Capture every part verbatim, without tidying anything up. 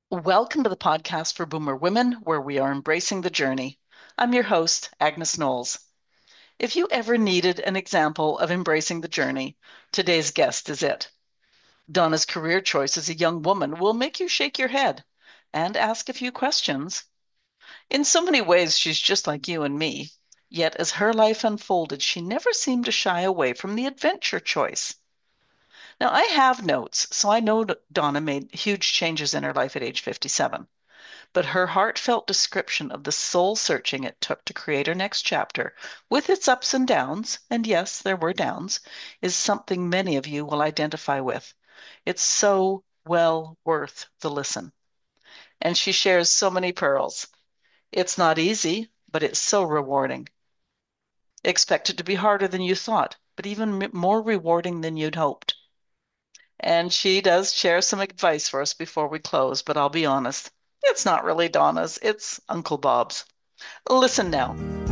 Welcome to the podcast for Boomer Women, where we are embracing the journey. I'm your host, Agnes Knowles. If you ever needed an example of embracing the journey, today's guest is it. Donna's career choice as a young woman will make you shake your head and ask a few questions. In so many ways, she's just like you and me. Yet, as her life unfolded, she never seemed to shy away from the adventure choice. Now, I have notes, so I know Donna made huge changes in her life at age fifty-seven. But her heartfelt description of the soul searching it took to create her next chapter, with its ups and downs, and yes, there were downs, is something many of you will identify with. It's so well worth the listen. And she shares so many pearls. It's not easy, but it's so rewarding. Expect it to be harder than you thought, but even more rewarding than you'd hoped. And she does share some advice for us before we close, but I'll be honest, it's not really Donna's, it's Uncle Bob's. Listen now.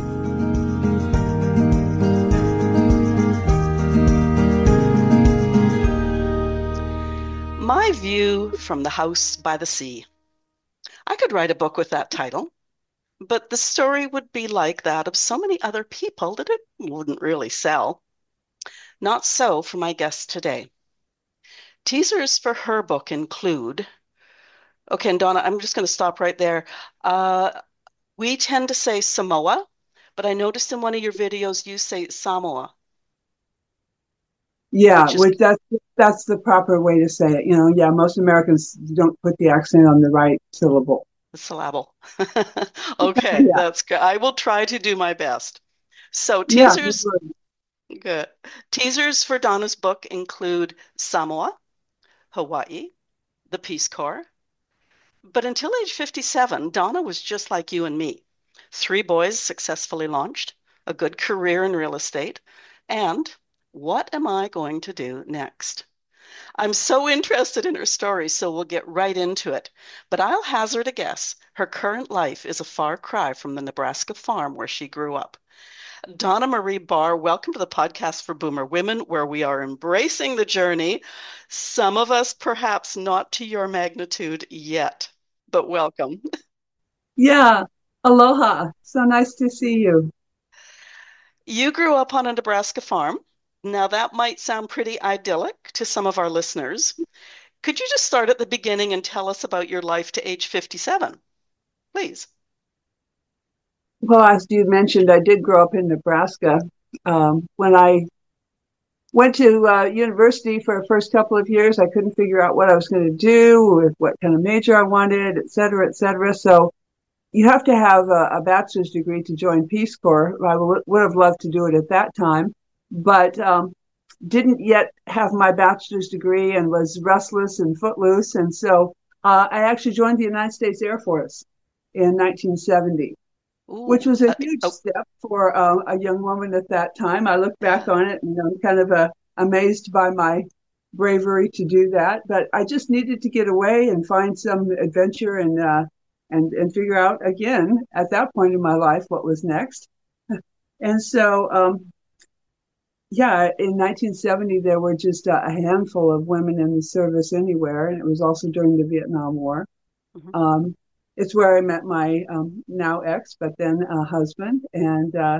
My View from the House by the Sea. I could write a book with that title, but the story would be like that of so many other people that it wouldn't really sell. Not so for my guest today. Teasers for her book include, okay, and Donna, I'm just going to stop right there. Uh, we tend to say Samoa, but I noticed in one of your videos you say Samoa, Yeah, which is with that's that's the proper way to say it. You know, yeah, most Americans don't put the accent on the right syllable. the syllable. Okay, Yeah, that's good. I will try to do my best. So yeah, teasers, good. good. Teasers for Donna's book include Samoa, Hawaii, the Peace Corps. But until age fifty-seven, Donna was just like you and me. Three boys successfully launched, a good career in real estate, and what am I going to do next? I'm so interested in her story, so we'll get right into it. But I'll hazard a guess. Her current life is a far cry from the Nebraska farm where she grew up. Donna Marie Barr, welcome to the podcast for Boomer Women, where we are embracing the journey. Some of us perhaps not to your magnitude yet, but welcome. Yeah, aloha. So nice to see you. You grew up on a Nebraska farm. Now, that might sound pretty idyllic to some of our listeners. Could you just start at the beginning and tell us about your life to age fifty-seven, please? Well, as you mentioned, I did grow up in Nebraska. Um, when I went to uh, university for the first couple of years, I couldn't figure out what I was going to do, with what kind of major I wanted, et cetera, et cetera. So you have to have a, a bachelor's degree to join Peace Corps. I w- would have loved to do it at that time, but um, didn't yet have my bachelor's degree and was restless and footloose. And so uh, I actually joined the United States Air Force in nineteen seventy, which Ooh, was a uh, huge oh, step for uh, a young woman at that time. I look back yeah. on it and I'm kind of uh, amazed by my bravery to do that. But I just needed to get away and find some adventure and uh, and and figure out again at that point in my life what was next. And so um, yeah, in nineteen seventy, there were just a, a handful of women in the service anywhere, and it was also during the Vietnam War. Mhm. Um, it's where I met my um, now ex, but then uh, husband, and uh,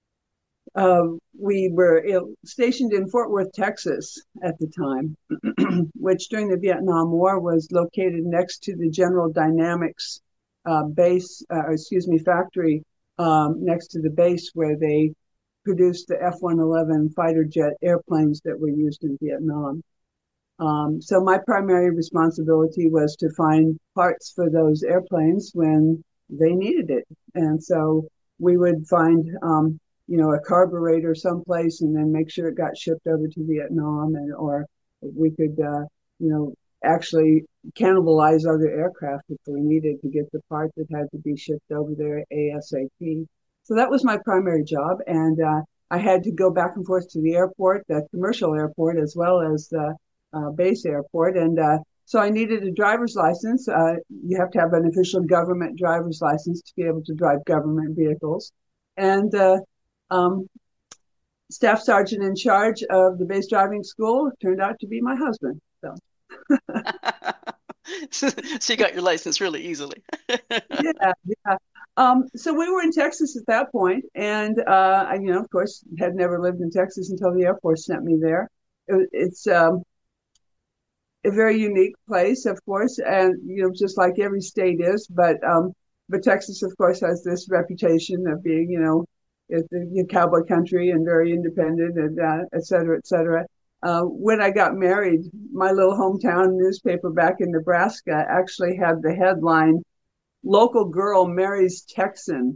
uh, we were stationed in Fort Worth, Texas at the time, which during the Vietnam War was located next to the General Dynamics uh, base, uh, excuse me, factory um, next to the base where they produced the F one eleven fighter jet airplanes that were used in Vietnam. Um, so my primary responsibility was to find parts for those airplanes when they needed it. And so we would find, um, you know, a carburetor someplace and then make sure it got shipped over to Vietnam, and or we could, uh, you know, actually cannibalize other aircraft if we needed to get the part that had to be shipped over there ASAP. So that was my primary job, and uh, I had to go back and forth to the airport, the commercial airport, as well as the uh, base airport. And uh, so I needed a driver's license. Uh, you have to have an official government driver's license to be able to drive government vehicles. And uh, um, staff sergeant in charge of the base driving school turned out to be my husband. So So you got your license really easily. Yeah, yeah. Um, so we were in Texas at that point, and uh, I, you know, of course, had never lived in Texas until the Air Force sent me there. It, it's um, a very unique place, of course, and you know, just like every state is. But um, but Texas, of course, has this reputation of being, you know, it's a cowboy country and very independent, and uh, et cetera, et cetera. Uh, when I got married, my little hometown newspaper back in Nebraska actually had the headline "Local Girl Marries Texan,"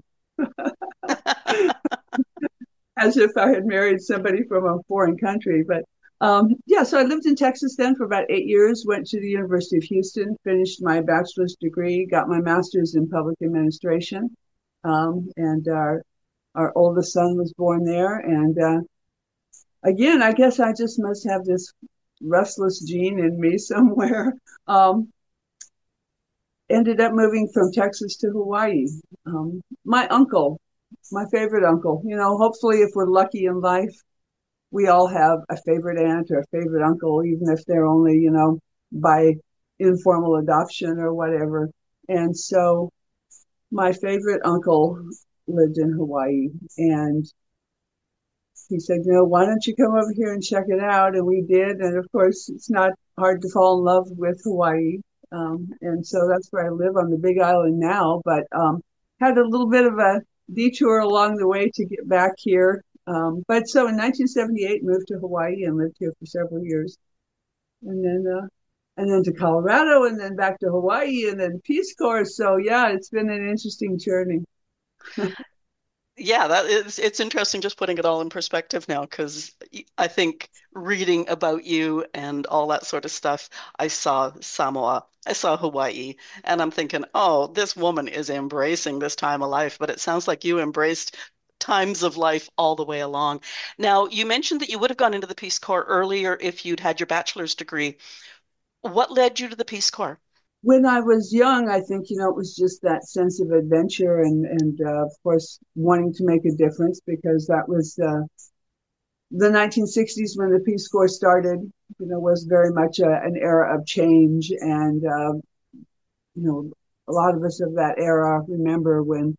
as if I had married somebody from a foreign country. But um, yeah, so I lived in Texas then for about eight years, went to the University of Houston, finished my bachelor's degree, got my master's in public administration. Um, and our, our oldest son was born there. And uh, again, I guess I just must have this restless gene in me somewhere. Um, ended up moving from Texas to Hawaii. Um, my uncle, my favorite uncle, you know, hopefully, if we're lucky in life, we all have a favorite aunt or a favorite uncle, even if they're only, you know, by informal adoption or whatever. And so my favorite uncle lived in Hawaii, and he said, you know, why don't you come over here and check it out? And we did. And of course, it's not hard to fall in love with Hawaii. Um, and so that's where I live on the Big Island now, but um, had a little bit of a detour along the way to get back here. Um, but so in nineteen seventy-eight, moved to Hawaii and lived here for several years. And then, uh, and then to Colorado and then back to Hawaii and then Peace Corps. So yeah, it's been an interesting journey. Yeah, that is, it's interesting just putting it all in perspective now because I think reading about you and all that sort of stuff, I saw Samoa, I saw Hawaii, and I'm thinking, oh, this woman is embracing this time of life, but it sounds like you embraced times of life all the way along. Now, you mentioned that you would have gone into the Peace Corps earlier if you'd had your bachelor's degree. What led you to the Peace Corps? When I was young, I think, you know, it was just that sense of adventure and, and uh, of course, wanting to make a difference because that was uh, the nineteen sixties when the Peace Corps started, you know, was very much a, an era of change. And, uh, you know, a lot of us of that era remember when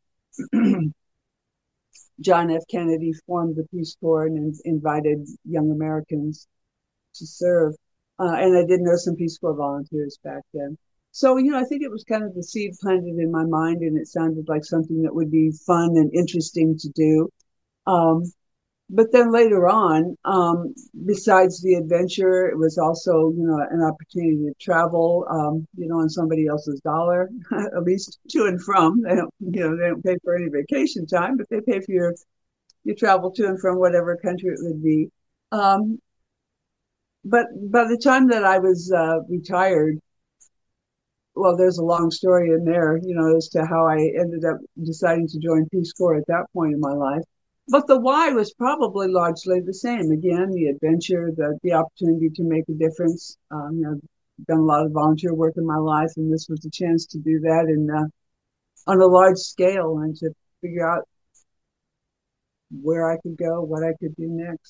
John F. Kennedy formed the Peace Corps and invited young Americans to serve. Uh, and I did know some Peace Corps volunteers back then. So, you know, I think it was kind of the seed planted in my mind, and it sounded like something that would be fun and interesting to do. Um, but then later on, um, besides the adventure, it was also, you know, an opportunity to travel, um, you know, on somebody else's dollar, at least to and from. They don't, you know, they don't pay for any vacation time, but they pay for your your travel to and from whatever country it would be. Um, but by the time that I was uh, retired, well, there's a long story in there, you know, as to how I ended up deciding to join Peace Corps at that point in my life. But the why was probably largely the same. Again, the adventure, the the opportunity to make a difference. Um, you know, done a lot of volunteer work in my life, and this was a chance to do that in uh, on a large scale and to figure out where I could go, what I could do next.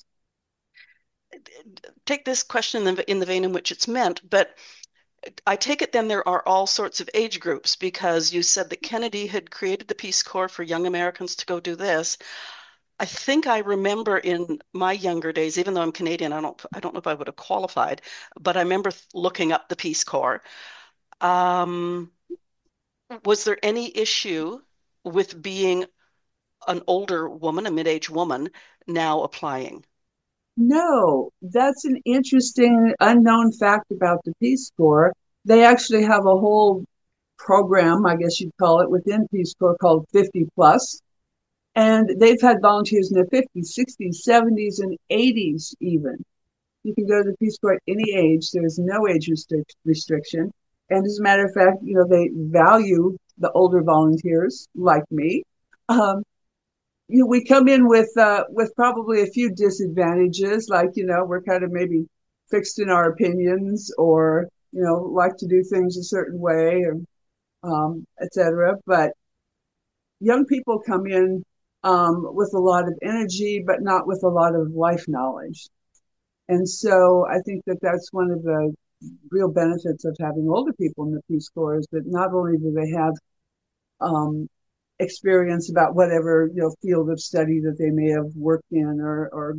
Take this question in the, in the vein in which it's meant, but I take it then there are all sorts of age groups because you said that Kennedy had created the Peace Corps for young Americans to go do this. I think I remember in my younger days, even though I'm Canadian, I don't I don't know if I would have qualified, but I remember looking up the Peace Corps. Um, was there any issue with being an older woman, a mid-aged woman, now applying? No, that's an interesting unknown fact about the Peace Corps. They actually have a whole program, I guess you'd call it, within Peace Corps called fifty plus. And they've had volunteers in their fifties, sixties, seventies, and eighties even. You can go to the Peace Corps at any age. There's no age restric- restriction. And as a matter of fact, you know, they value the older volunteers like me. Um, you know, we come in with uh, with probably a few disadvantages, like you know, we're kind of maybe fixed in our opinions, or you know, like to do things a certain way, or um, et cetera. But young people come in um, with a lot of energy, but not with a lot of life knowledge. And so I think that that's one of the real benefits of having older people in the Peace Corps is that not only do they have um, experience about whatever you know field of study that they may have worked in or, or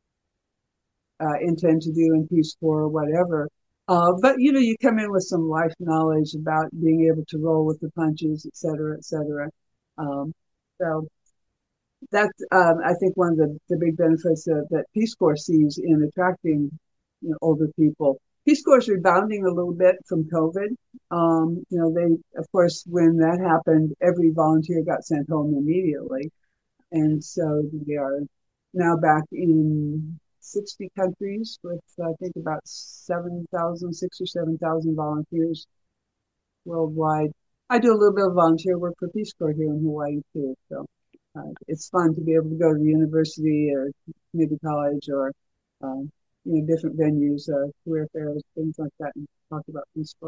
uh, intend to do in Peace Corps or whatever. Uh, but you know, you come in with some life knowledge about being able to roll with the punches, et cetera, et cetera. Um, so that's, um, I think, one of the, the big benefits that, that Peace Corps sees in attracting you know, older people. Peace Corps is rebounding a little bit from COVID. Um, you know, they, of course, when that happened, every volunteer got sent home immediately. And so they are now back in sixty countries with, I think, about seven thousand, six or seven thousand volunteers worldwide. I do a little bit of volunteer work for Peace Corps here in Hawaii, too. So uh, it's fun to be able to go to the university or community college or, um, you know, different venues, uh, career fairs, things like that, and talk about Peace Corps.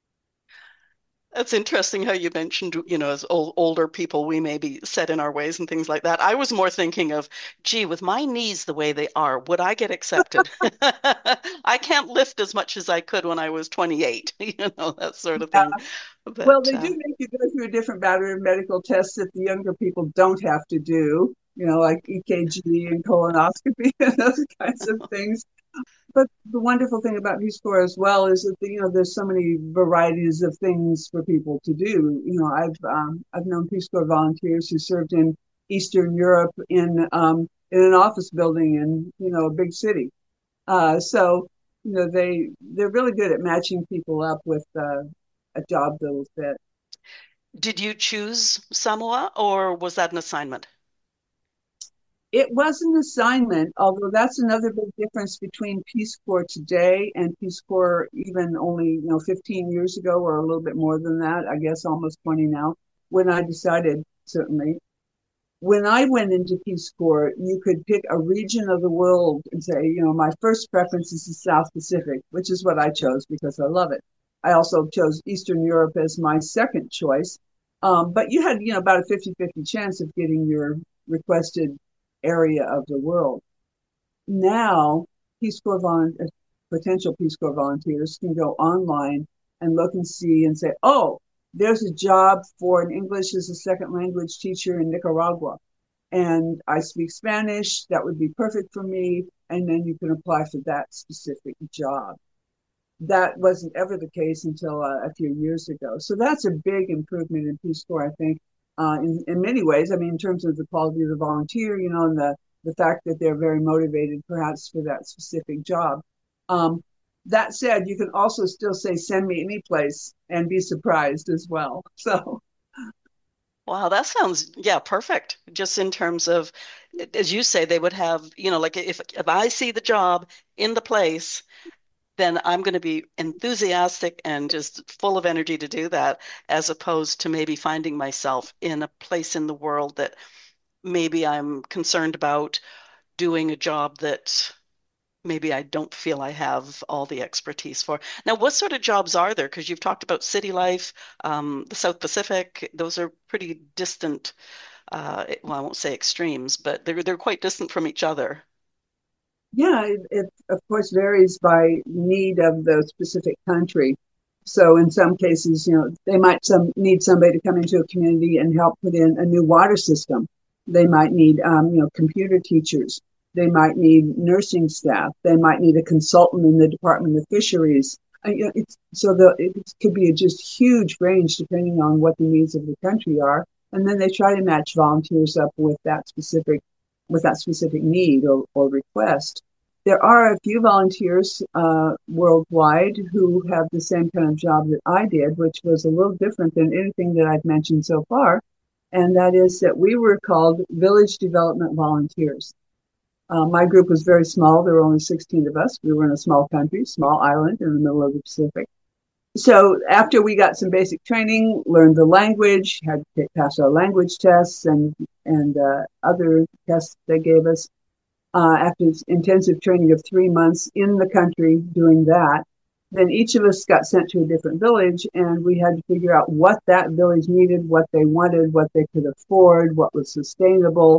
That's interesting how you mentioned, you know, as old, older people, we may be set in our ways and things like that. I was more thinking of, gee, with my knees the way they are, would I get accepted? I can't lift as much as I could when I was twenty-eight, you know, that sort of thing. Well, But they do uh, make you go through a different battery of medical tests that the younger people don't have to do, you know, like E K G and colonoscopy and those kinds of things. But the wonderful thing about Peace Corps as well is that, you know, there's so many varieties of things for people to do. You know, I've um, I've known Peace Corps volunteers who served in Eastern Europe in um, in an office building in, you know, a big city. Uh, so, you know, they they're really good at matching people up with uh, a job that will fit. did you choose Samoa or was that an assignment? It was an assignment, although that's another big difference between Peace Corps today and Peace Corps even only, you know, fifteen years ago or a little bit more than that, I guess almost twenty now, when I decided, certainly. When I went into Peace Corps, you could pick a region of the world and say, you know, my first preference is the South Pacific, which is what I chose because I love it. I also chose Eastern Europe as my second choice. Um, but you had, you know, about a fifty-fifty chance of getting your requested area of the world. Now, Peace Corps volunteers, potential Peace Corps volunteers can go online and look and see and say, oh, there's a job for an English as a second language teacher in Nicaragua. And I speak Spanish. That would be perfect for me. And then you can apply for that specific job. That wasn't ever the case until uh, a few years ago. So that's a big improvement in Peace Corps, I think, uh, in, in many ways. I mean, in terms of the quality of the volunteer, you know, and the, the fact that they're very motivated perhaps for that specific job. Um, that said, you can also still say, send me any place and be surprised as well. So, Wow, that sounds, yeah, perfect. Just in terms of, as you say, they would have, you know, like if if I see the job in the place, then I'm going to be enthusiastic and just full of energy to do that, as opposed to maybe finding myself in a place in the world that maybe I'm concerned about doing a job that maybe I don't feel I have all the expertise for. Now, what sort of jobs are there? Because you've talked about city life, um, the South Pacific, those are pretty distant, uh, well, I won't say extremes, but they're they're quite distant from each other. yeah, it, it of course varies by need of the specific country. So in some cases, you know, they might some need somebody to come into a community and help put in a new water system. They might need, um, you know, computer teachers. They might need nursing staff. They might need a consultant in the Department of Fisheries. Uh, you know, it's, so the, it could be a just huge range depending on what the needs of the country are. And then they try to match volunteers up with that specific with that specific need or, or request. There are a few volunteers uh, worldwide who have the same kind of job that I did, which was a little different than anything that I've mentioned so far. And that is that we were called Village Development Volunteers. Uh, my group was very small. There were only sixteen of us. We were in a small country, small island in the middle of the Pacific. So after we got some basic training, learned the language, had to pass our language tests and and uh, other tests they gave us, uh, after intensive training of three months in the country doing that, then each of us got sent to a different village and we had to figure out what that village needed, what they wanted, what they could afford, what was sustainable.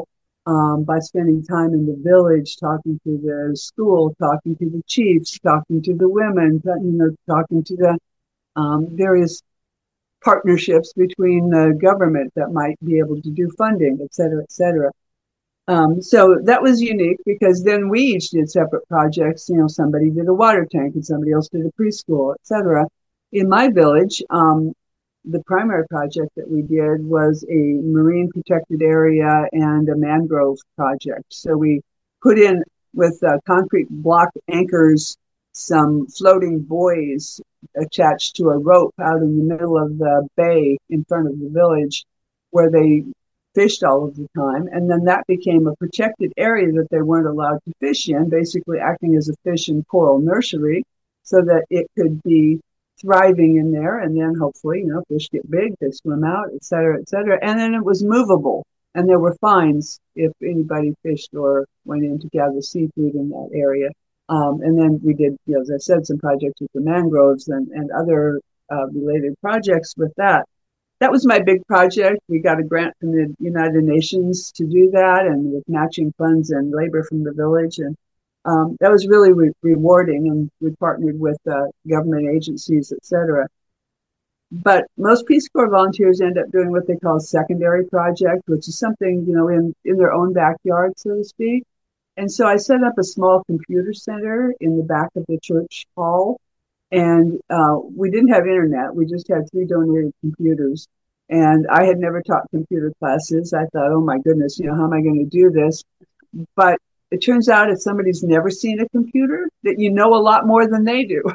um, by spending time in the village, talking to the school, talking to the chiefs, talking to the women, you know, talking to the um, various partnerships between the government that might be able to do funding, et cetera, et cetera. Um, so that was unique because then we each did separate projects. You know, somebody did a water tank and somebody else did a preschool, et cetera. In my village, um, the primary project that we did was a marine protected area and a mangrove project. So we put in with uh, concrete block anchors some floating buoys attached to a rope out in the middle of the bay in front of the village where they fished all of the time. And then that became a protected area that they weren't allowed to fish in, basically acting as a fish and coral nursery so that it could be thriving in there. And then hopefully, you know, fish get big, they swim out, et cetera, et cetera. And then it was movable. And there were fines if anybody fished or went in to gather seafood in that area. Um, and then we did, you know, as I said, some projects with the mangroves and, and other uh, related projects with that. That was my big project. We got a grant from the United Nations to do that, and with matching funds and labor from the village. And um, that was really re- rewarding. And we partnered with uh, government agencies, et cetera. But most Peace Corps volunteers end up doing what they call a secondary project, which is something, you know, in, in their own backyard, so to speak. And so I set up a small computer center in the back of the church hall. And uh, we didn't have internet. We just had three donated computers. And I had never taught computer classes. I thought, oh my goodness, you know, how am I going to do this? But it turns out if somebody's never seen a computer, that you know a lot more than they do.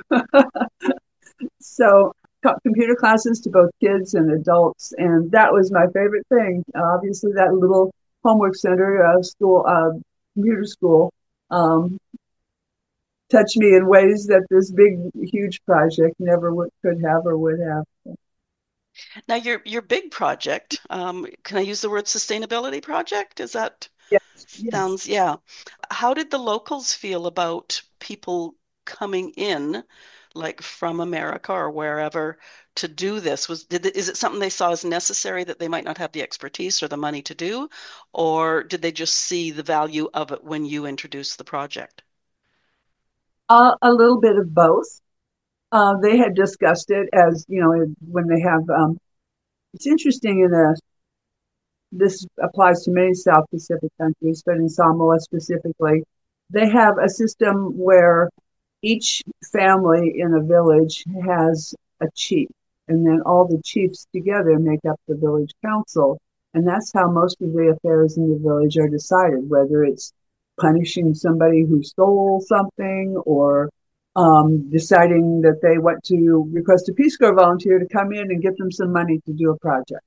So taught computer classes to both kids and adults. And that was my favorite thing. Uh, obviously, that little homework center, uh, school, uh, computer school, um, touched me in ways that this big, huge project never would, could have or would have. Now, your your big project, um, can I use the word sustainability project? Is that Yes, yes. sounds, yeah. How did the locals feel about people coming in, like from America or wherever, to do this? Was did it, is it something they saw as necessary that they might not have the expertise or the money to do, or did they just see the value of it when you introduced the project? Uh, a little bit of both. Uh, they had discussed it as, you know, when they have, um, it's interesting in a, this applies to many South Pacific countries, but in Samoa specifically, they have a system where each family in a village has a chief, and then all the chiefs together make up the village council. And that's how most of the affairs in the village are decided, whether it's punishing somebody who stole something or um, deciding that they want to request a Peace Corps volunteer to come in and get them some money to do a project.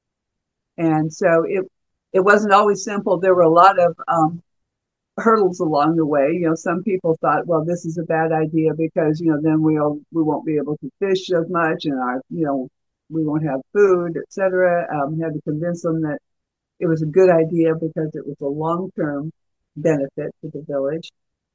And so it it wasn't always simple. There were a lot of um, hurdles along the way. You know, some people thought, well, this is a bad idea because you know then we'll we won't be able to fish as much, and our you know we won't have food, et cetera. Um, had to convince them that it was a good idea because it was a long term benefit to the village.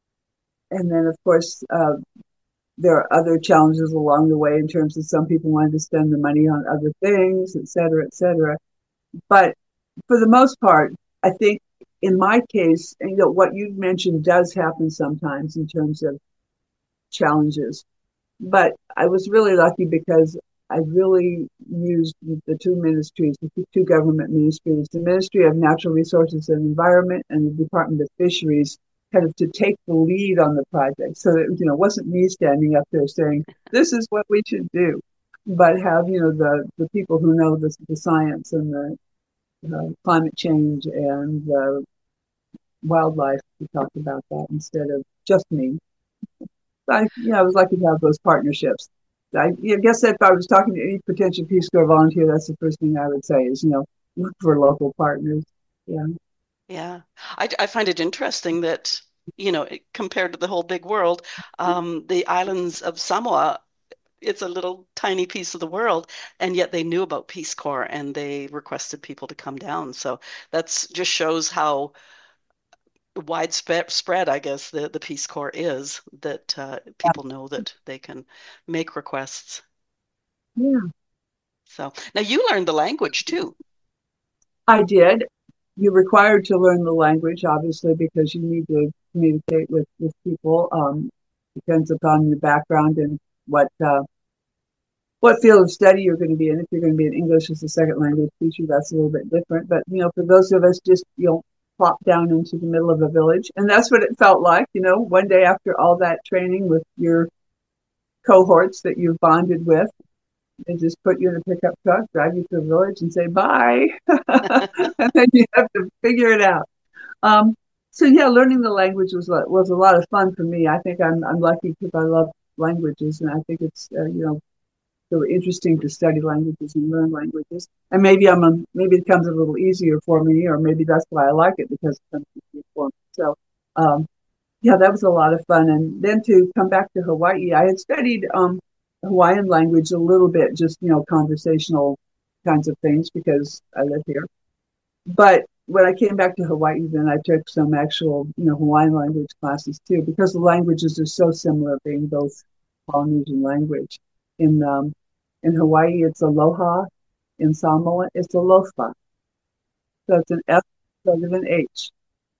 And then, of course, uh, there are other challenges along the way in terms of some people wanted to spend the money on other things, et cetera, et cetera. But for the most part, I think in my case, you know, what you mentioned does happen sometimes in terms of challenges. But I was really lucky because I really used the two ministries, the two government ministries, the Ministry of Natural Resources and Environment and the Department of Fisheries, kind of to take the lead on the project. So that, you know, it wasn't me standing up there saying, this is what we should do, but have, you know, the, the people who know the, the science and the uh, climate change and uh, wildlife. We talked about that instead of just me. I, you know, I was lucky to have those partnerships. I, I guess if I was talking to any potential Peace Corps volunteer, that's the first thing I would say is, you know, look for local partners. Yeah. Yeah, I, I find it interesting that, you know, it- compared to the whole big world, um, the islands of Samoa, it's a little tiny piece of the world, and yet they knew about Peace Corps and they requested people to come down. So that's just shows how widespread, spread, I guess, the, the Peace Corps is, that uh, people know that they can make requests. Yeah, So now you learned the language too. I did. you're required to learn the language, obviously, because you need to communicate with, with people. Um, depends upon your background and what uh, what field of study you're going to be in. If you're going to be an English as a second language teacher, that's a little bit different. But you know, for those of us just you know plop down into the middle of a village, and that's what it felt like. You know, one day after all that training with your cohorts that you've bonded with, they just put you in a pickup truck, drive you to a village, and say bye, and then you have to figure it out. Um, so yeah, learning the language was was a lot of fun for me. I think I'm I'm lucky because I love languages, and I think it's uh, you know so interesting to study languages and learn languages. And maybe I'm a, maybe it comes a little easier for me, or maybe that's why I like it because it comes easier for me. So um, yeah, that was a lot of fun. And then to come back to Hawaii, I had studied um, Hawaiian language a little bit, just you know conversational kinds of things because I live here. But when I came back to Hawaii, then I took some actual, you know, Hawaiian language classes too, because the languages are so similar, being both Polynesian language. In um, in Hawaii, it's aloha. In Samoa, it's alofa. So it's an F rather than H.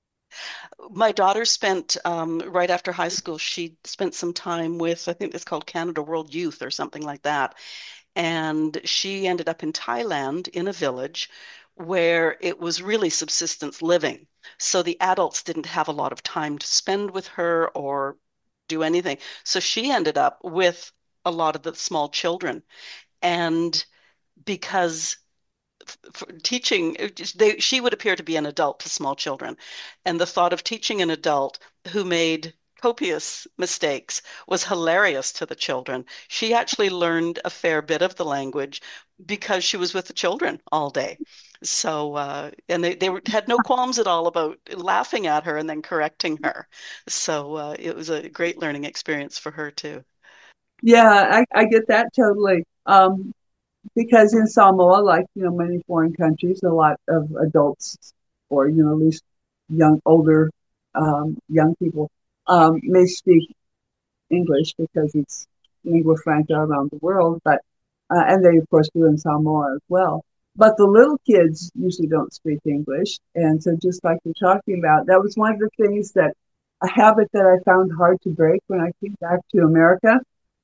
My daughter spent, um, right after high school, she spent some time with, I think it's called Canada World Youth or something like that. And she ended up in Thailand in a village where it was really subsistence living. So the adults didn't have a lot of time to spend with her or do anything. So she ended up with a lot of the small children. And because for teaching, they, she would appear to be an adult to small children. And the thought of teaching an adult who made copious mistakes was hilarious to the children. She actually learned a fair bit of the language because she was with the children all day. So, uh, and they, they were, had no qualms at all about laughing at her and then correcting her. So uh, it was a great learning experience for her too. Yeah, I, I get that totally. Um, because in Samoa, like you know many foreign countries, a lot of adults, or you know at least young, older, um, young people, um, may speak English because it's lingua franca around the world. But uh, and they of course do in Samoa as well. But the little kids usually don't speak English, and so just like you're talking about, that was one of the things that a habit that I found hard to break when I came back to America.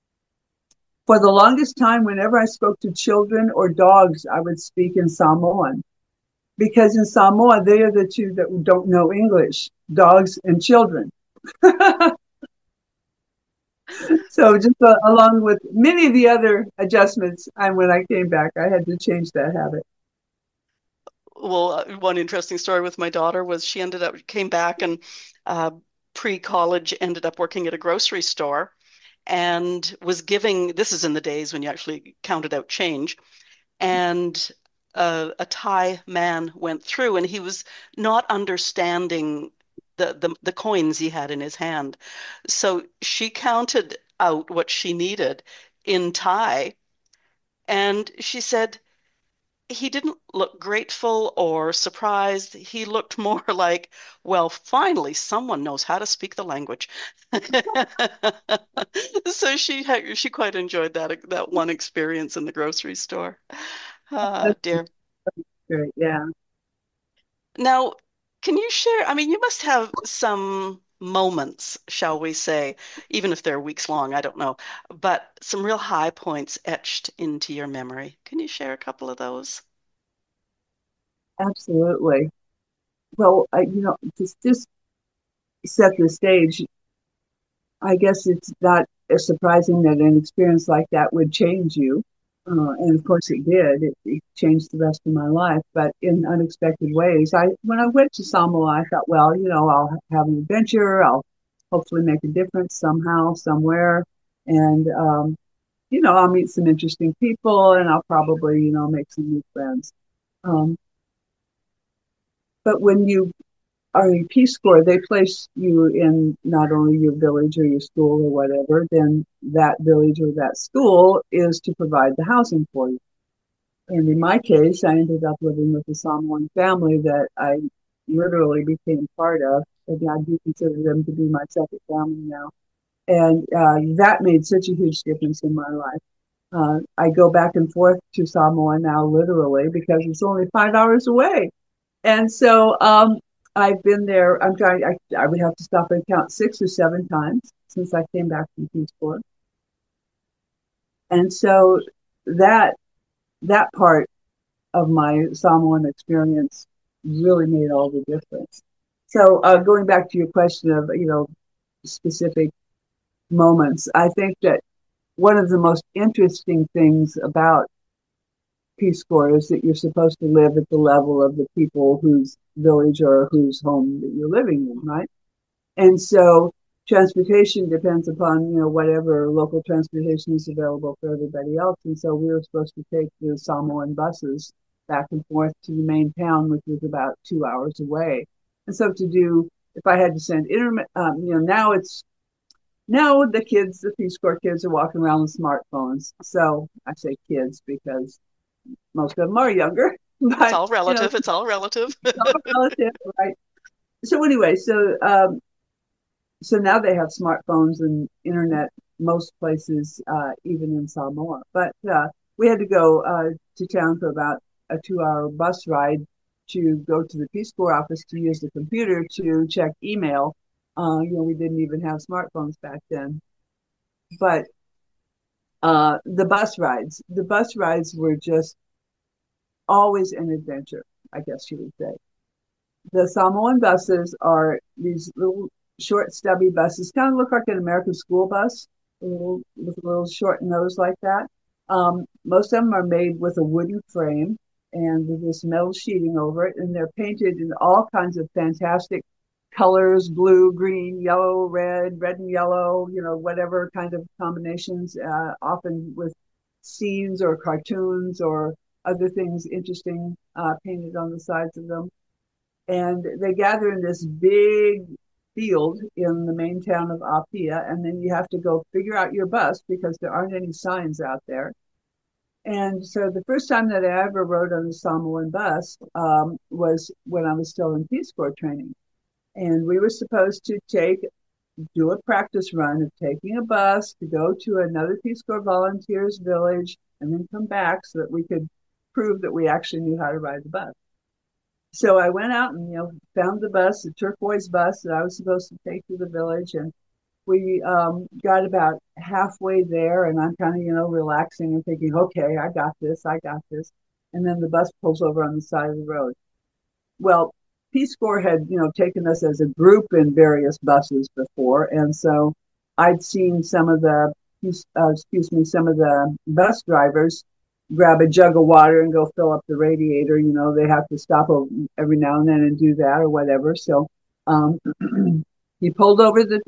For the longest time, whenever I spoke to children or dogs, I would speak in Samoan because in Samoa, they are the two that don't know English, dogs and children. So just uh, along with many of the other adjustments, and when I came back, I had to change that habit. Well, uh, one interesting story with my daughter was she ended up came back and uh, pre-college ended up working at a grocery store and was giving, this is in the days when you actually counted out change, and uh, a Thai man went through and he was not understanding the, the the coins he had in his hand. So she counted out what she needed in Thai, and she said he didn't look grateful or surprised. He looked more like, well, finally, someone knows how to speak the language. So she had, she quite enjoyed that that one experience in the grocery store. Ah, That's dear. great. Yeah, Now, can you share? I mean, you must have some moments, shall we say, even if they're weeks long, I don't know, but some real high points etched into your memory. Can you share a couple of those? absolutely. Well, I, you know, just just set the stage. I guess it's not surprising that an experience like that would change you. Uh, and of course it did. It, it changed the rest of my life, but in unexpected ways. I when I went to Samoa, I thought, well, you know, I'll have an adventure. I'll hopefully make a difference somehow, somewhere, and um, you know, I'll meet some interesting people, and I'll probably, you know, make some new friends. Um, but when you are a Peace Corps, they place you in not only your village or your school or whatever, then that village or that school is to provide the housing for you. And in my case, I ended up living with a Samoan family that I literally became part of. And I do consider them to be my second family now. And uh, that made such a huge difference in my life. Uh, I go back and forth to Samoa now, literally, because it's only five hours away. And so um, I've been there. I'm trying. I, I would have to stop and count six or seven times since I came back from Peace Corps. And so that that part of my Samoan experience really made all the difference. So uh, going back to your question of you know specific moments, I think that one of the most interesting things about Peace Corps is that you're supposed to live at the level of the people whose village or whose home that you're living in, right? And so transportation depends upon, you know, whatever local transportation is available for everybody else. And so we were supposed to take the Samoan buses back and forth to the main town, which was about two hours away. And so to do, if I had to send internet, um, you know, now it's, now the kids, the Peace Corps kids are walking around with smartphones. So I say kids because most of them are younger, It's but all you know, relative. It's all relative. it's all relative, right? So anyway, so um, so now they have smartphones and internet most places, uh, even in Samoa. But uh, we had to go uh, to town for about a two-hour bus ride to go to the Peace Corps office to use the computer to check email. Uh, you know, we didn't even have smartphones back then. But uh, the bus rides, the bus rides were just always an adventure, I guess you would say. The Samoan buses are these little short, stubby buses, kind of look like an American school bus, a little, with a little short nose like that. Um, most of them are made with a wooden frame and with this metal sheeting over it, and they're painted in all kinds of fantastic colors: blue, green, yellow, red, red and yellow, you know, whatever kind of combinations, uh, often with scenes or cartoons or other things interesting uh, painted on the sides of them. And they gather in this big field in the main town of Apia, and then you have to go figure out your bus because there aren't any signs out there. And so the first time that I ever rode on a Samoan bus um, was when I was still in Peace Corps training. And we were supposed to take, do a practice run of taking a bus to go to another Peace Corps volunteers village and then come back so that we could prove that we actually knew how to ride the bus. So I went out and you know found the bus, the turquoise bus that I was supposed to take to the village, and we um, got about halfway there, and I'm kind of you know relaxing and thinking, okay, I got this, I got this, and then the bus pulls over on the side of the road. Well, Peace Corps had you know taken us as a group in various buses before, and so I'd seen some of the uh, excuse me some of the bus drivers grab a jug of water and go fill up the radiator. You know, they have to stop every now and then and do that or whatever. So um, he pulled over the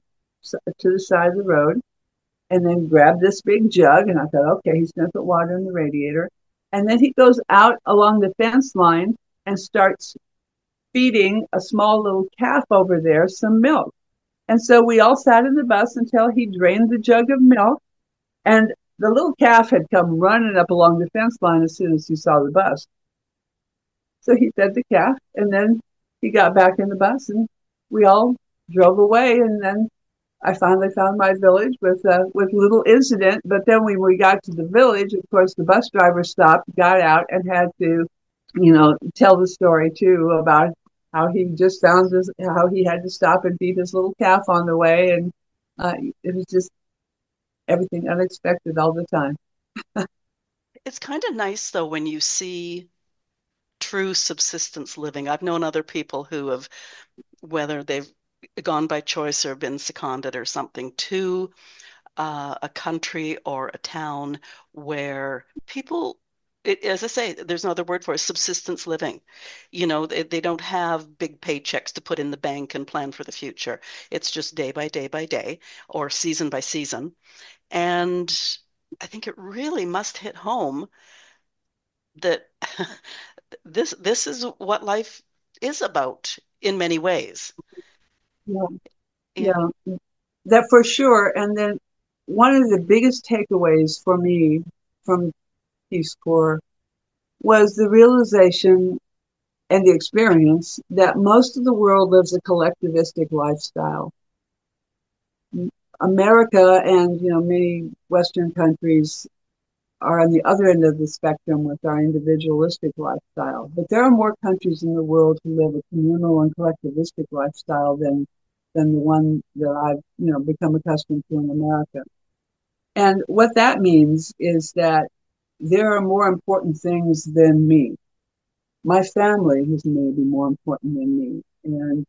to the side of the road and then grabbed this big jug. And I thought, okay, he's going to put water in the radiator. And then he goes out along the fence line and starts feeding a small little calf over there some milk. And so we all sat in the bus until he drained the jug of milk. And the little calf had come running up along the fence line as soon as he saw the bus. So he fed the calf, and then he got back in the bus, and we all drove away. And then I finally found my village with uh, with little incident. But then when we got to the village, of course, the bus driver stopped, got out, and had to, you know, tell the story too about how he just found this, how he had to stop and feed his little calf on the way, and uh, it was just everything unexpected all the time. It's kind of nice though when you see true subsistence living. I've known other people who have, whether they've gone by choice or been seconded or something, to uh, a country or a town where people, it, as I say, there's no other word for it, subsistence living. You know, they, they don't have big paychecks to put in the bank and plan for the future. It's just day by day by day or season by season. And I think it really must hit home that this this is what life is about in many ways. Yeah, Yeah. yeah, that for sure. And then one of the biggest takeaways for me from Peace Corps was the realization and the experience that most of the world lives a collectivistic lifestyle. America and you know many Western countries are on the other end of the spectrum with our individualistic lifestyle. But there are more countries in the world who live a communal and collectivistic lifestyle than than the one that I've you know become accustomed to in America. And what that means is that there are more important things than me. My family is maybe more important than me. And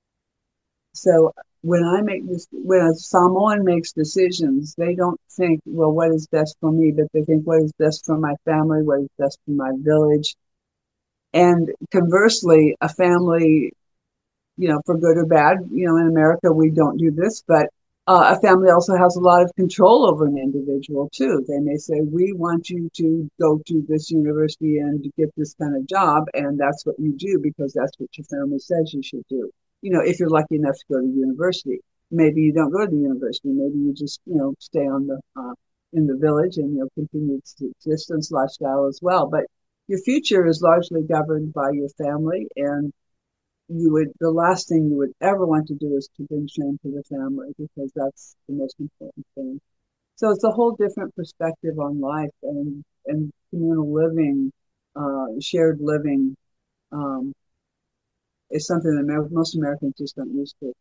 so when I make this, when a Samoan makes decisions, they don't think, well, what is best for me, but they think what is best for my family, what is best for my village. And conversely, a family, you know, for good or bad, you know, in America, we don't do this, but uh, a family also has a lot of control over an individual too. They may say, we want you to go to this university and to get this kind of job, and that's what you do because that's what your family says you should do. You know, if you're lucky enough to go to university, maybe you don't go to the university. Maybe you just, you know, stay on the uh, in the village and you know continue existence lifestyle as well. But your future is largely governed by your family, and you would the last thing you would ever want to do is to bring shame to the family because that's the most important thing. So it's a whole different perspective on life and and communal living, uh, shared living um, is something that most Americans just aren't used to.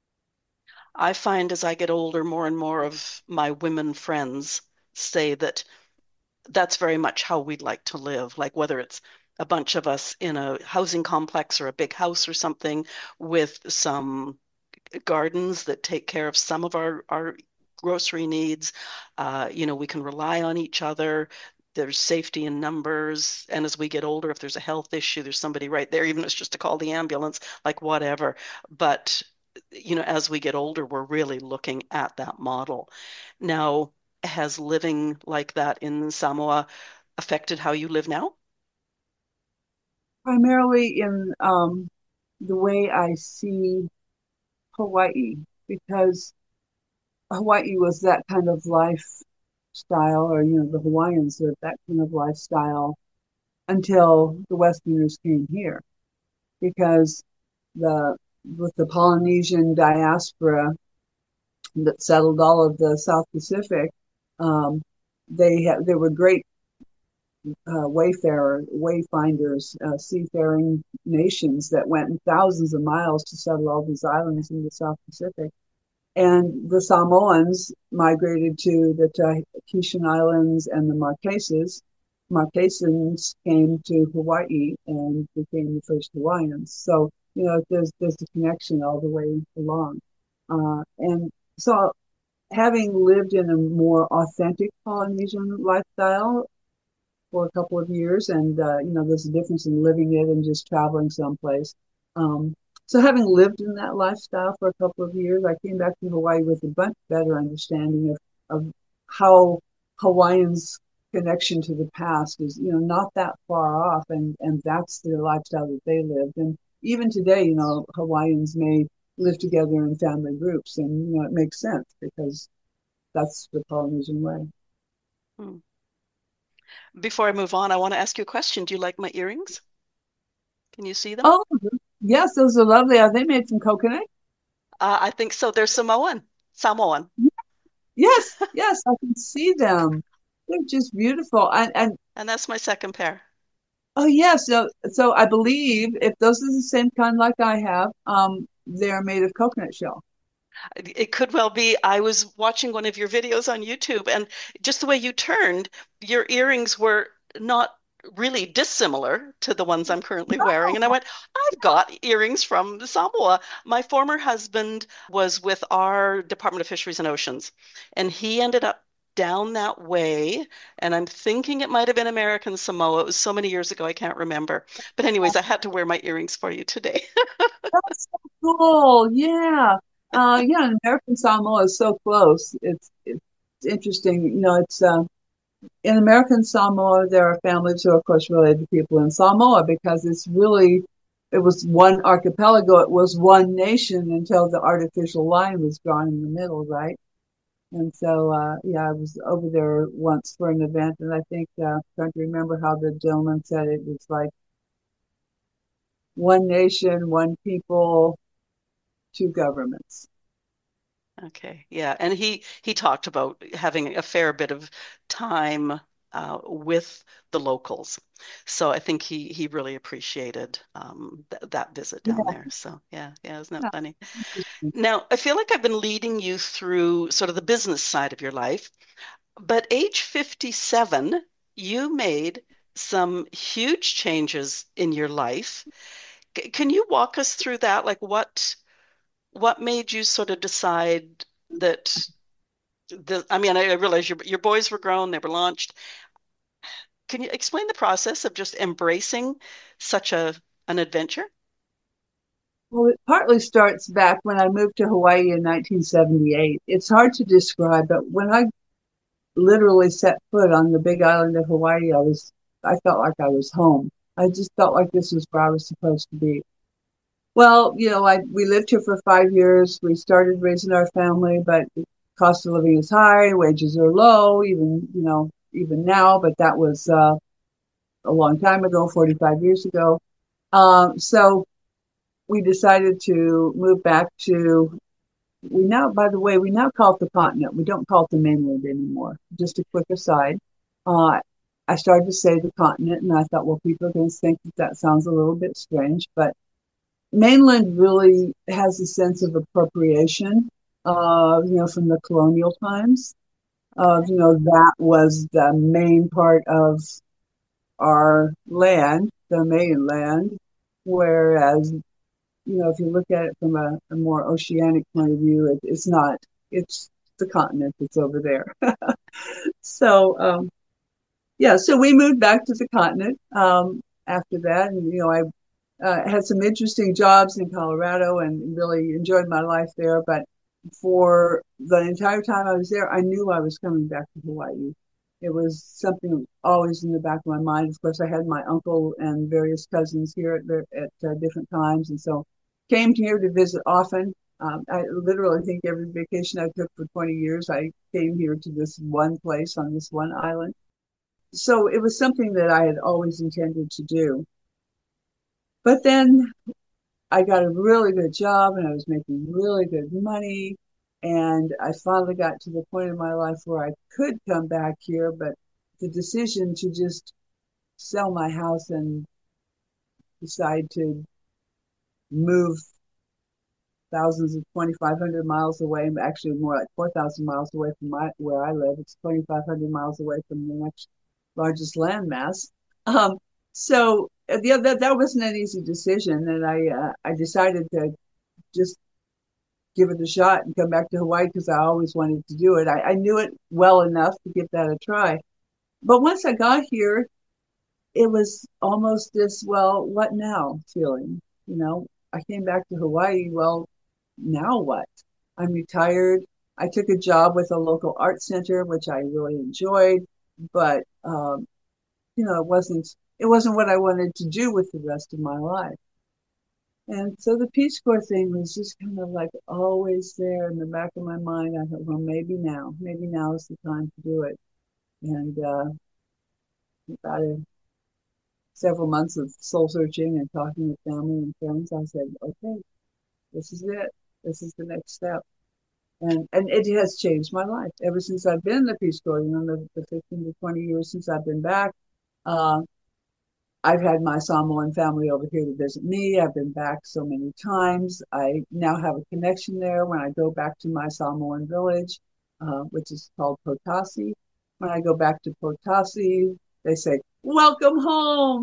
I find as I get older, more and more of my women friends say that that's very much how we'd like to live. Like whether it's a bunch of us in a housing complex or a big house or something with some gardens that take care of some of our, our grocery needs. Uh, you know, we can rely on each other. There's safety in numbers. And as we get older, if there's a health issue, there's somebody right there, even if it's just to call the ambulance, like whatever. But, you know, as we get older, we're really looking at that model. Now, has living like that in Samoa affected how you live now? Primarily in um, the way I see Hawaii, because Hawaii was that kind of lifestyle, or you know, the Hawaiians lived that kind of lifestyle until the Westerners came here, because the with the Polynesian diaspora that settled all of the South Pacific, um, they had there were great uh, wayfarer wayfinders, uh, seafaring nations that went thousands of miles to settle all these islands in the South Pacific. And the Samoans migrated to the Tahitian Islands and the Marquesas. Marquesans came to Hawaii and became the first Hawaiians. So, you know, there's there's a connection all the way along. Uh, and so having lived in a more authentic Polynesian lifestyle for a couple of years, and uh, you know, there's a difference in living it and just traveling someplace. Um, so, having lived in that lifestyle for a couple of years, I came back to Hawaii with a much better understanding of of how Hawaiians' connection to the past is, you know, not that far off, and and that's the lifestyle that they lived. And even today, you know, Hawaiians may live together in family groups, and you know, it makes sense because that's the Polynesian way. Hmm. Before I move on, I want to ask you a question. Do you like my earrings? Can you see them? Oh, yes, those are lovely. Are they made from coconut? Uh, I think so. They're Samoan. Samoan. Yes, yes, I can see them. They're just beautiful. And and And that's my second pair. oh yes, so so I believe if those are the same kind like I have, um, they're made of coconut shell. It could well be. I was watching one of your videos on YouTube, and just the way you turned, your earrings were not really dissimilar to the ones I'm currently wearing. And I went, I've got earrings from Samoa. My former husband was with our Department of Fisheries and Oceans, and he ended up down that way. And I'm thinking it might have been American Samoa. It was so many years ago, I can't remember. But anyways, I had to wear my earrings for you today. That's so cool. Yeah. Uh, yeah, and American Samoa is so close. It's it's interesting. You know, it's uh, in American Samoa there are families who are of course related to people in Samoa because it's really it was one archipelago. It was one nation until the artificial line was drawn in the middle, right? And so, uh, yeah, I was over there once for an event, and I think uh, I'm trying to remember how the gentleman said it. It's like one nation, one people, two governments. Okay, yeah, and he he talked about having a fair bit of time uh, with the locals. So I think he he really appreciated um, th that visit down Yeah. there. So yeah, yeah, isn't that Yeah. funny? Now, I feel like I've been leading you through sort of the business side of your life, but age fifty-seven, you made some huge changes in your life. C can you walk us through that? Like what what made you sort of decide that the, I mean, I, I realize your your boys were grown, they were launched. Can you explain the process of just embracing such a an adventure? Well, it partly starts back when I moved to Hawaii in nineteen seventy-eight. It's hard to describe, but when I literally set foot on the big island of Hawaii, I was I felt like I was home. I just felt like this was where I was supposed to be. Well, you know, I we lived here for five years. We started raising our family, but the cost of living is high, wages are low, even, you know, even now, but that was uh, a long time ago, forty-five years ago. Um, so we decided to move back to, we now, by the way, we now call it the continent. We don't call it the mainland anymore. Just a quick aside. Uh, I started to say the continent, and I thought, well, people are going to think that that sounds a little bit strange, but mainland really has a sense of appropriation, uh, you know, from the colonial times. Uh, you know, that was the main part of our land, the mainland, whereas, you know, if you look at it from a, a more oceanic point of view, it, it's not. It's the continent that's over there. So, um, yeah, so we moved back to the continent um, after that. And, you know, I uh, had some interesting jobs in Colorado and really enjoyed my life there. But for the entire time I was there, I knew I was coming back to Hawaii. It was something always in the back of my mind. Of course, I had my uncle and various cousins here at, the, at uh, different times, and so came here to visit often. Um, I literally think every vacation I took for twenty years, I came here to this one place on this one island. So it was something that I had always intended to do. But then I got a really good job and I was making really good money. And I finally got to the point in my life where I could come back here, but the decision to just sell my house and decide to move thousands of twenty-five hundred miles away, actually more like four thousand miles away from my, where I live. It's twenty-five hundred miles away from the next largest landmass. Um, so uh, yeah, that, that wasn't an easy decision. And I, uh, I decided to just give it a shot and come back to Hawaii because I always wanted to do it. I, I knew it well enough to give that a try. But once I got here, it was almost this, well, what now feeling. You know, I came back to Hawaii. Well, now what? I'm retired. I took a job with a local art center, which I really enjoyed, but um, you know, it wasn't it wasn't what I wanted to do with the rest of my life. And so the Peace Corps thing was just kind of like always there in the back of my mind. I thought, well, maybe now, maybe now is the time to do it. And uh, about a, several months of soul searching and talking with family and friends, I said, okay, this is it. This is the next step. And and it has changed my life ever since I've been in the Peace Corps. You know, the, the fifteen to twenty years since I've been back. Uh, I've had my Samoan family over here to visit me. I've been back so many times. I now have a connection there when I go back to my Samoan village, uh, which is called Potasi. When I go back to Potasi, they say, "Welcome home."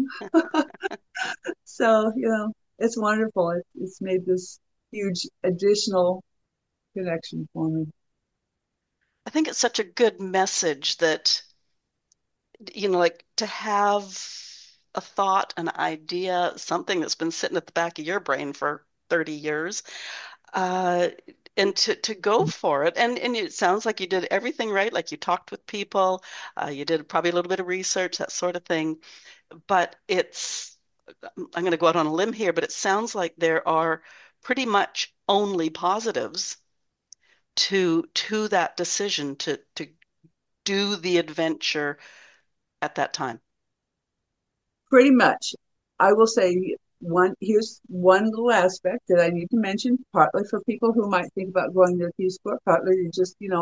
So, you know, it's wonderful. It, it's made this huge additional connection for me. I think it's such a good message that, you know, like to have a thought, an idea, something that's been sitting at the back of your brain for thirty years, uh, and to, to go for it. And, and it sounds like you did everything right. Like you talked with people, uh, you did probably a little bit of research, that sort of thing. But it's, I'm going to go out on a limb here, but it sounds like there are pretty much only positives to to that decision to to do the adventure at that time. Pretty much. I will say one here's one little aspect that I need to mention, partly for people who might think about going to the Peace Corps, partly to just, you know,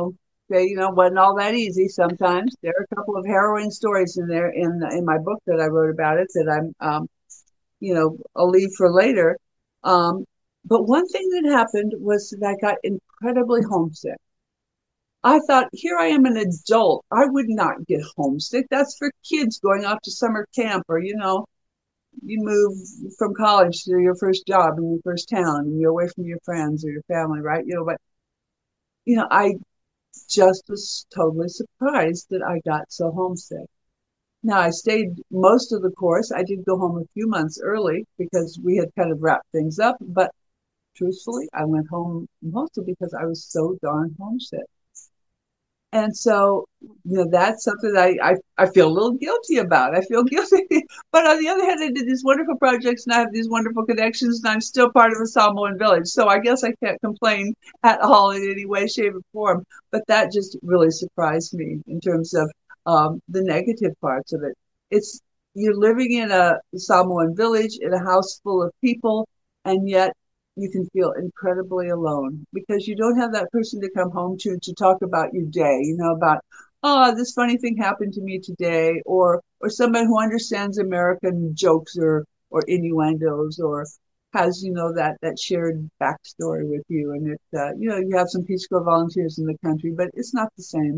they, you know, wasn't all that easy sometimes. There are a couple of harrowing stories in there in in my book that I wrote about it that I'm, um, you know, I'll leave for later. Um, but one thing that happened was that I got incredibly homesick. I thought, here I am an adult. I would not get homesick. That's for kids going off to summer camp, or, you know, you move from college to your first job in your first town and you're away from your friends or your family, right? You know, but, you know, I just was totally surprised that I got so homesick. Now, I stayed most of the course. I did go home a few months early because we had kind of wrapped things up. But truthfully, I went home mostly because I was so darn homesick. And so, you know, that's something that I, I, I feel a little guilty about. I feel guilty. But on the other hand, I did these wonderful projects and I have these wonderful connections and I'm still part of a Samoan village. So I guess I can't complain at all in any way, shape, or form. But that just really surprised me in terms of um, the negative parts of it. It's you're living in a Samoan village in a house full of people, and yet you can feel incredibly alone because you don't have that person to come home to to talk about your day, you know, about, oh, this funny thing happened to me today, or or somebody who understands American jokes or or innuendos, or has, you know, that that shared backstory with you. And it, uh, you know, you have some Peace Corps volunteers in the country, but it's not the same.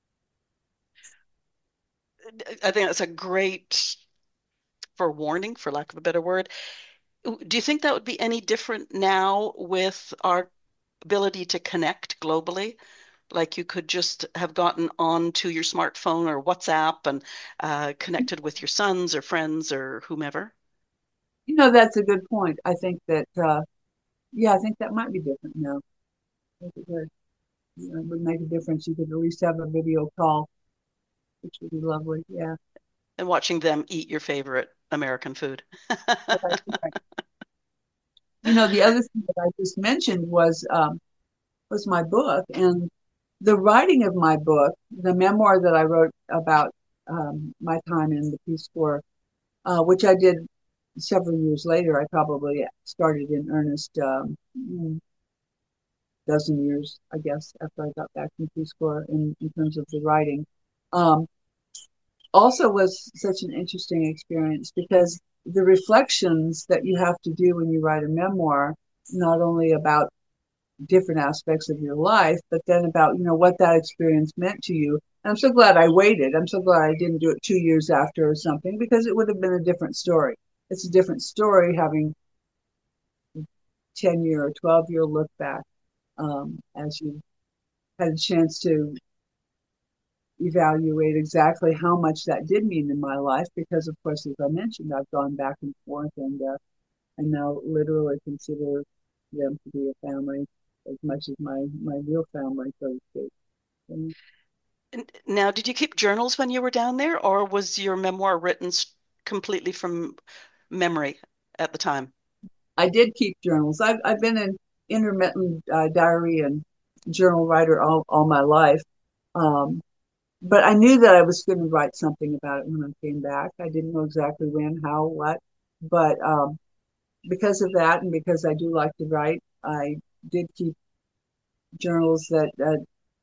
I think that's a great forewarning, for lack of a better word. Do you think that would be any different now with our ability to connect globally? Like you could just have gotten onto your smartphone or WhatsApp and uh, connected with your sons or friends or whomever? You know, that's a good point. I think that, uh, yeah, I think that might be different now. I think it would, you know, it would make a difference. You could at least have a video call, which would be lovely. Yeah. And watching them eat your favorite American food. Right, right. You know, the other thing that I just mentioned was um, was my book and the writing of my book, the memoir that I wrote about um, my time in the Peace Corps, uh, which I did several years later. I probably started in earnest um, dozen years, I guess, after I got back from Peace Corps in, in terms of the writing. Um, also was such an interesting experience because the reflections that you have to do when you write a memoir, not only about different aspects of your life, but then about, you know, what that experience meant to you. And I'm so glad I waited. I'm so glad I didn't do it two years after or something because it would have been a different story. It's a different story having ten year or twelve year look back um, as you had a chance to evaluate exactly how much that did mean in my life because, of course, as I mentioned, I've gone back and forth and uh, I now literally consider them to be a family as much as my my real family, so to speak. And And now, did you keep journals when you were down there, or was your memoir written s- completely from memory at the time? I did keep journals. I've I've been an intermittent uh, diary and journal writer all all my life. Um, but I knew that I was going to write something about it when I came back. I didn't know exactly when, how, what, but um, because of that, and because I do like to write, I did keep journals that uh,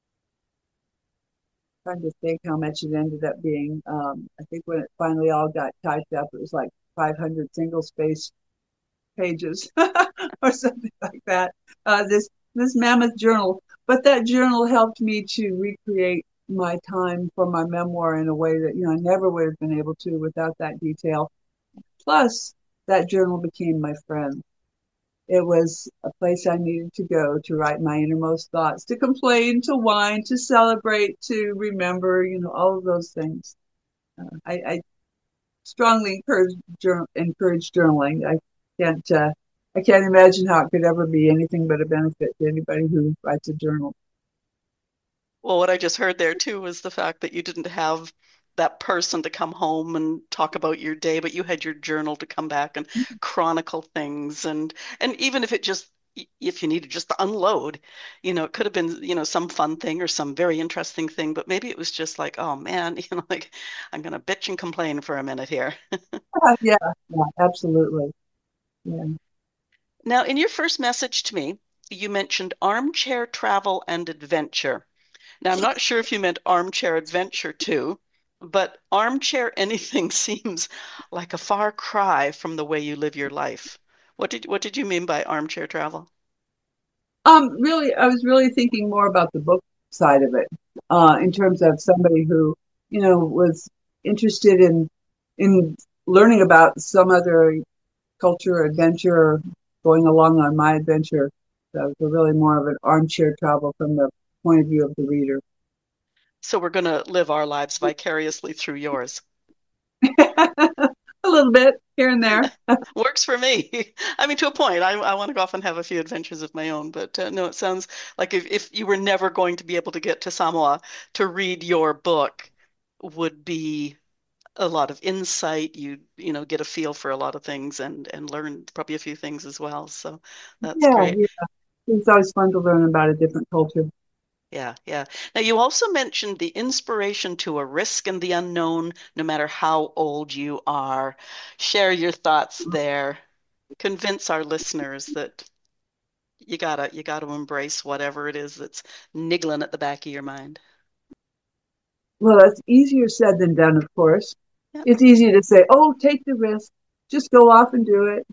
trying to think how much it ended up being. Um, I think when it finally all got typed up, it was like five hundred single space pages or something like that. Uh, this this mammoth journal, but that journal helped me to recreate my time for my memoir in a way that, you know, I never would have been able to without that detail. Plus, that journal became my friend. It was a place I needed to go to write my innermost thoughts, to complain, to whine, to celebrate, to remember, you know, all of those things. Uh, I, I strongly encourage journal, encourage journaling. I can't uh, I can't imagine how it could ever be anything but a benefit to anybody who writes a journal. Well, what I just heard there too was the fact that you didn't have that person to come home and talk about your day, but you had your journal to come back and chronicle things. And and even if it just if you needed just to unload, you know, it could have been, you know, some fun thing or some very interesting thing, but maybe it was just like, oh man, you know, like I'm gonna bitch and complain for a minute here. Uh, yeah, yeah, absolutely. Yeah. Now, in your first message to me, you mentioned armchair travel and adventure. Now, I'm not sure if you meant armchair adventure too, but armchair anything seems like a far cry from the way you live your life. What did what did you mean by armchair travel? Um, really, I was really thinking more about the book side of it, uh, in terms of somebody who, you know, was interested in in learning about some other culture or adventure, or going along on my adventure. So, so really more of an armchair travel from the point of view of the reader. So we're going to live our lives vicariously through yours. A little bit here and there. Works for me. I mean, to a point. I, I want to go off and have a few adventures of my own, but uh, no, it sounds like if, if you were never going to be able to get to Samoa to read your book would be a lot of insight. You you know get a feel for a lot of things and and learn probably a few things as well. So that's Yeah, great. yeah. It's always fun to learn about a different culture. Yeah, yeah. Now you also mentioned the inspiration to a risk and the unknown, no matter how old you are. Share your thoughts there. Convince our listeners that you gotta you gotta embrace whatever it is that's niggling at the back of your mind. Well, that's easier said than done, of course. Yeah. It's easy to say, oh, take the risk, just go off and do it.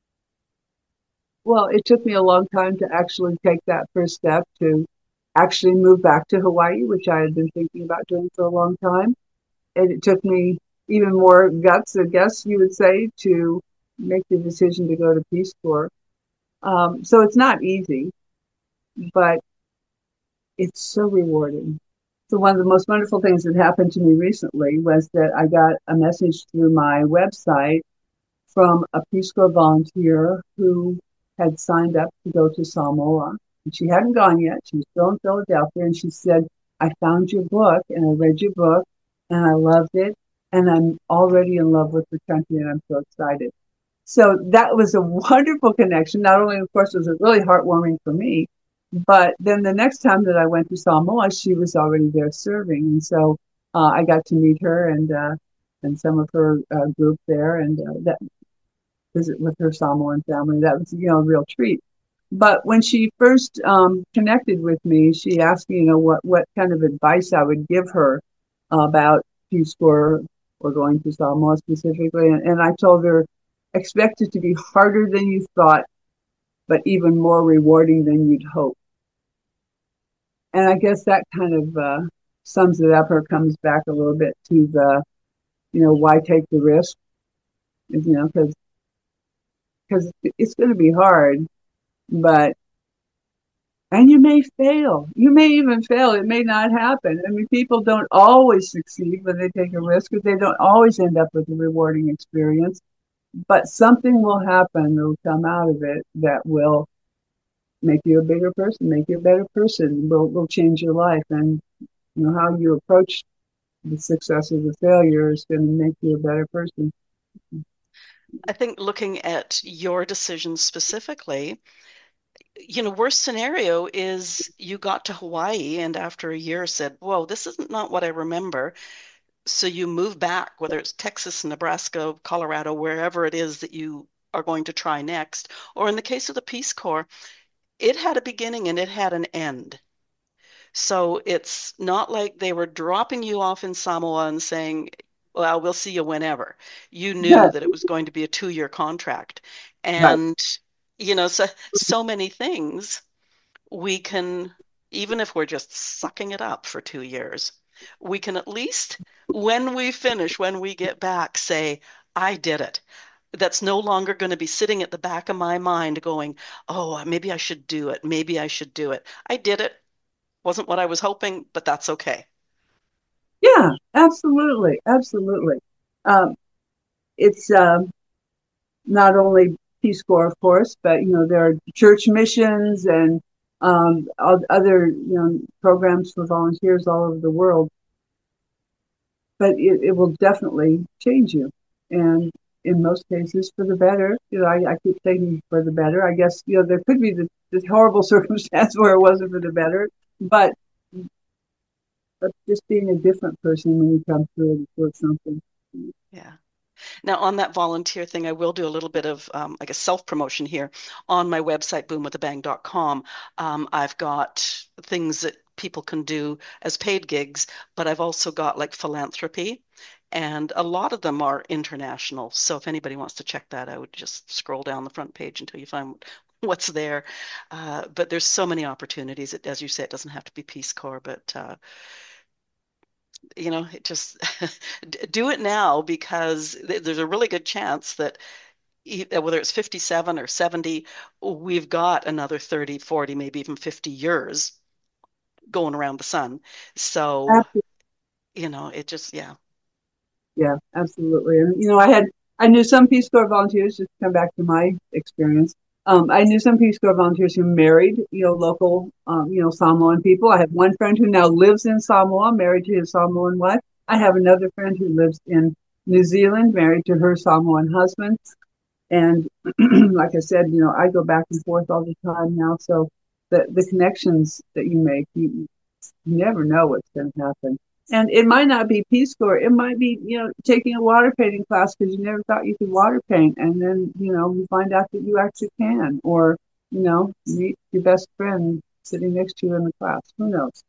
Well, it took me a long time to actually take that first step to actually move back to Hawaii, which I had been thinking about doing for a long time. And it took me even more guts, I guess you would say, to make the decision to go to Peace Corps. Um, so it's not easy, but it's so rewarding. So one of the most wonderful things that happened to me recently was that I got a message through my website from a Peace Corps volunteer who had signed up to go to Samoa. And she hadn't gone yet. She was still in Philadelphia. And she said, I found your book and I read your book and I loved it. And I'm already in love with the country and I'm so excited. So that was a wonderful connection. Not only, of course, was it really heartwarming for me, but then the next time that I went to Samoa, she was already there serving. And so uh, I got to meet her and uh, and some of her uh, group there, and uh, that visit with her Samoan family. That was, you know, a real treat. But when she first um, connected with me, she asked me, you know, what, what kind of advice I would give her about Peace Corps or going to Samoa specifically. And, and I told her, expect it to be harder than you thought, but even more rewarding than you'd hope. And I guess that kind of uh, sums it up or comes back a little bit to the, you know, why take the risk? You know, because because it's going to be hard, but and you may fail. You may even fail. It may not happen. I mean, people don't always succeed when they take a risk, because they don't always end up with a rewarding experience. But something will happen that will come out of it that will make you a bigger person, make you a better person, will will change your life. And you know how you approach the success or the failure is going to make you a better person. I think looking at your decision specifically, you know, worst scenario is you got to Hawaii and after a year said, whoa, this is not what I remember. So you move back, whether it's Texas, Nebraska, Colorado, wherever it is that you are going to try next. Or in the case of the Peace Corps, it had a beginning and it had an end. So it's not like they were dropping you off in Samoa and saying, well, we'll see you whenever. You knew that it was going to be a two-year contract. Right. And, you know, so so many things we can, even if we're just sucking it up for two years, we can at least, when we finish, when we get back, say, I did it. That's no longer going to be sitting at the back of my mind going, oh, maybe I should do it. Maybe I should do it. I did it. Wasn't what I was hoping, but that's okay. Yeah, absolutely, absolutely. Um, it's um, not only Peace Corps, of course, but you know there are church missions and um, other you know programs for volunteers all over the world. But it, it will definitely change you, and in most cases for the better. You know, I, I keep saying for the better. I guess you know there could be the, this horrible circumstance where it wasn't for the better, but but just being a different person when you come through it is something. Yeah. Now, on that volunteer thing, I will do a little bit of, um, I guess, self-promotion here. On my website, boom with a bang dot com, um, I've got things that people can do as paid gigs, but I've also got like philanthropy, and a lot of them are international. So if anybody wants to check that out, just scroll down the front page until you find what's there. Uh, but there's so many opportunities. It, as you say, it doesn't have to be Peace Corps, but uh, you know, it just do it now because there's a really good chance that whether it's fifty-seven or seventy, we've got another thirty, forty, maybe even fifty years going around the sun. So, Absolutely. you know, it just, yeah. Yeah, absolutely. And you know, I had I knew some Peace Corps volunteers, just to come back to my experience. Um, I knew some Peace Corps volunteers who married, you know, local, um, you know, Samoan people. I have one friend who now lives in Samoa, married to his Samoan wife. I have another friend who lives in New Zealand, married to her Samoan husband. And like I said, you know, I go back and forth all the time now. So the the connections that you make, you, you never know what's going to happen. And it might not be Peace Corps. It might be, you know, taking a water painting class because you never thought you could water paint. And then, you know, you find out that you actually can. Or, you know, meet your best friend sitting next to you in the class. Who knows?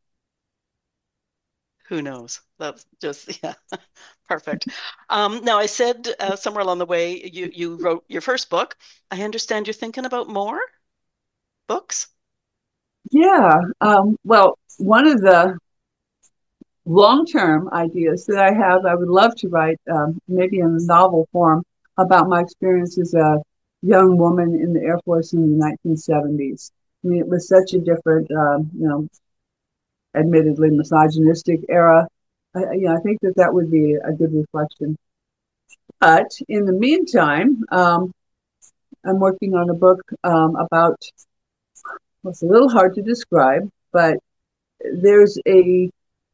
Who knows? That's just, yeah, perfect. Um, now, I said uh, somewhere along the way, you, you wrote your first book. I understand you're thinking about more books? Yeah. Um, well, one of the long-term ideas that I have, I would love to write, um, maybe in a novel form, about my experience as a young woman in the Air Force in the nineteen seventies. I mean, it was such a different, um, you know, admittedly misogynistic era. I, you know, I think that that would be a good reflection. But in the meantime, um, I'm working on a book um, about, well, it's a little hard to describe, but there's a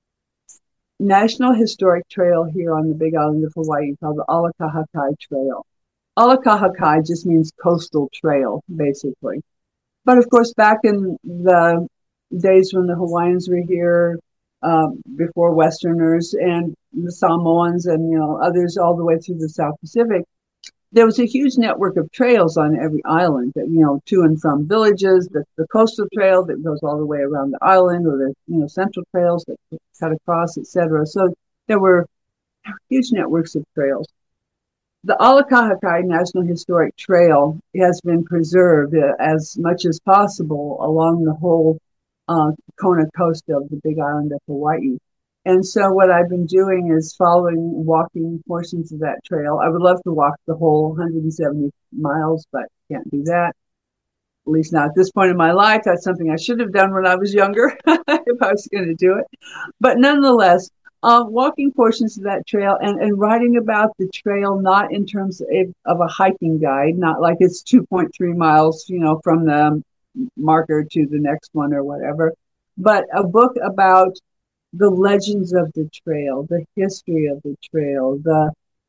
National Historic Trail here on the Big Island of Hawaii called the Alakahakai Trail. Alakahakai just means coastal trail, basically. But of course, back in the days when the Hawaiians were here, um, before Westerners and the Samoans and you know others all the way through the South Pacific, there was a huge network of trails on every island that, you know, to and from villages, the, the coastal trail that goes all the way around the island, or the, you know, central trails that cut across, et cetera. So there were huge networks of trails. The Alakahakai National Historic Trail has been preserved uh, as much as possible along the whole uh, Kona coast of the Big Island of Hawaii. And so what I've been doing is following walking portions of that trail. I would love to walk the whole one hundred seventy miles, but can't do that. At least not at this point in my life. That's something I should have done when I was younger if I was going to do it. But nonetheless, uh, walking portions of that trail and, and writing about the trail, not in terms of, of a hiking guide, not like it's two point three miles, you know, from the marker to the next one or whatever, but a book about the legends of the trail, the history of the trail, the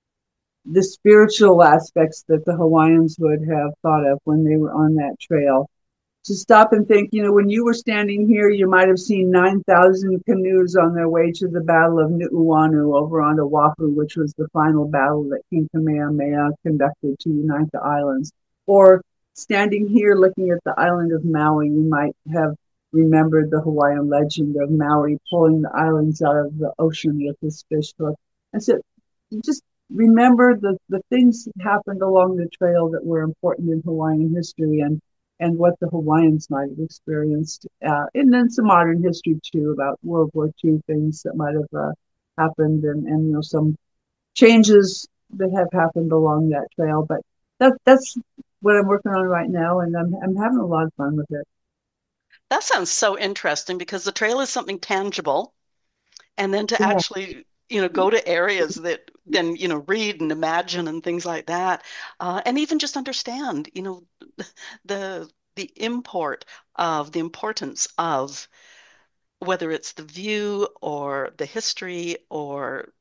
the spiritual aspects that the Hawaiians would have thought of when they were on that trail. To stop and think, you know, when you were standing here, you might have seen nine thousand canoes on their way to the Battle of Nu'uanu over on Oahu, which was the final battle that King Kamehameha conducted to unite the islands. Or standing here looking at the island of Maui, you might have remembered the Hawaiian legend of Maui pulling the islands out of the ocean with his fish hook. And so just remember the, the things that happened along the trail that were important in Hawaiian history, and and what the Hawaiians might have experienced, uh, and then some modern history too about World War Two things that might have uh, happened, and, and you know some changes that have happened along that trail. But that that's what I'm working on right now, and I'm I'm having a lot of fun with it. That sounds so interesting because the trail is something tangible, and then to Yeah. actually, you know, go to areas that then, you know, read and imagine and things like that, uh, and even just understand, you know, the the import of the importance of whether it's the view or the history or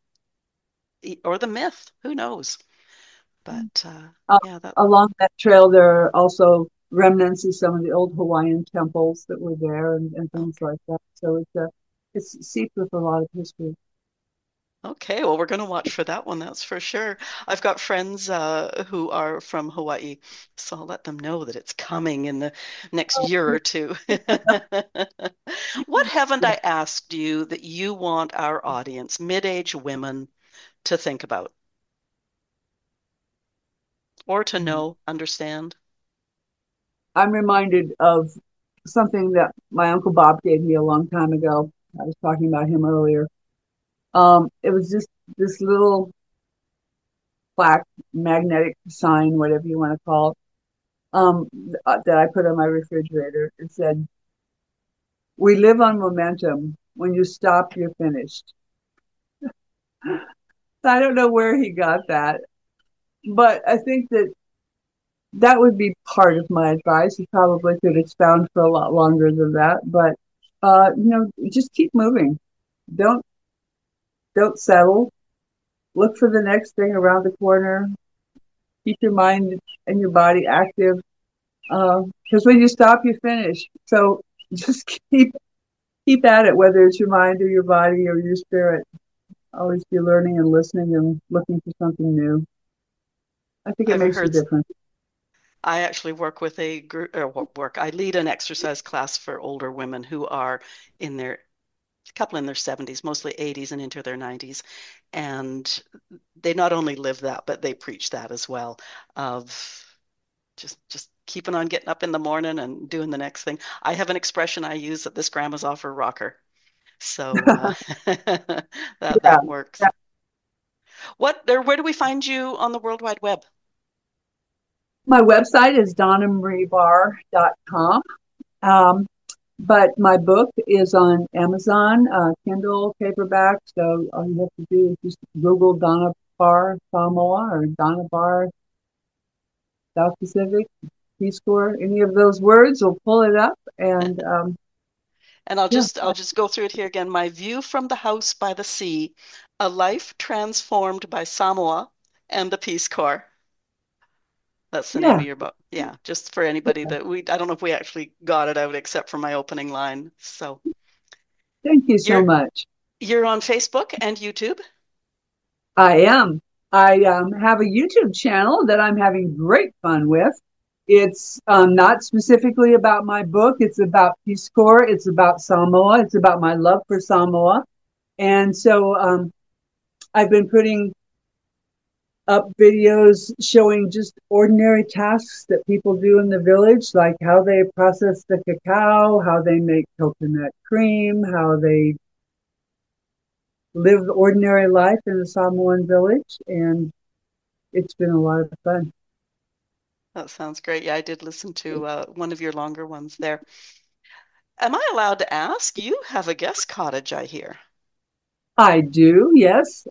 or the myth, who knows? But uh, Uh, yeah, that Along that trail, there are also remnants of some of the old Hawaiian temples that were there, and, and things okay. like that. So it's a it's seeped with a lot of history. Okay, well, we're going to watch for that one, that's for sure. I've got friends uh, who are from Hawaii, so I'll let them know that it's coming in the next year or two. What haven't I asked you that you want our audience, mid-age women, to think about or to know, understand? I'm reminded of something that my Uncle Bob gave me a long time ago. I was talking about him earlier. Um, it was just this little plaque, magnetic sign, whatever you want to call it, um, uh, that I put on my refrigerator. It said, "We live on momentum. When you stop, you're finished." I don't know where he got that, but I think that that would be part of my advice. He probably could expound for a lot longer than that, but uh, you know, just keep moving. Don't don't settle. Look for the next thing around the corner. Keep your mind and your body active. Because uh, when you stop, you finish. So just keep keep at it, whether it's your mind or your body or your spirit. Always be learning and listening and looking for something new. I think it I've makes a heard difference. I actually work with a group, or work, I lead an exercise class for older women who are in their, a couple in their seventies, mostly eighties and into their nineties. And they not only live that, but they preach that as well of just just keeping on getting up in the morning and doing the next thing. I have an expression I use that this grandma's off her rocker. So uh, that Yeah. that works. What or where do we find you on the World Wide Web? My website is donna marie barr dot com. Um, but my book is on Amazon, uh, Kindle, paperback. So all you have to do is just Google Donna Barr Samoa or Donna Barr South Pacific Peace Corps. Any of those words will pull it up. And um, And I'll yeah, just I'll just go through it here again. My View from the House by the Sea, A Life Transformed by Samoa and the Peace Corps. That's the name yeah. of your book. Yeah, just for anybody that we I don't know if we actually got it out except for my opening line. So Thank you so you're much. you're on Facebook and YouTube. I am. I um, have a YouTube channel that I'm having great fun with. It's um, not specifically about my book. It's about Peace Corps. It's about Samoa. It's about my love for Samoa. And so um, I've been putting up videos showing just ordinary tasks that people do in the village, like how they process the cacao, how they make coconut cream, how they live ordinary life in a Samoan village. And it's been a lot of fun. That sounds great. Yeah, I did listen to uh, one of your longer ones there. Am I allowed to ask? You have a guest cottage, I hear. I do, yes.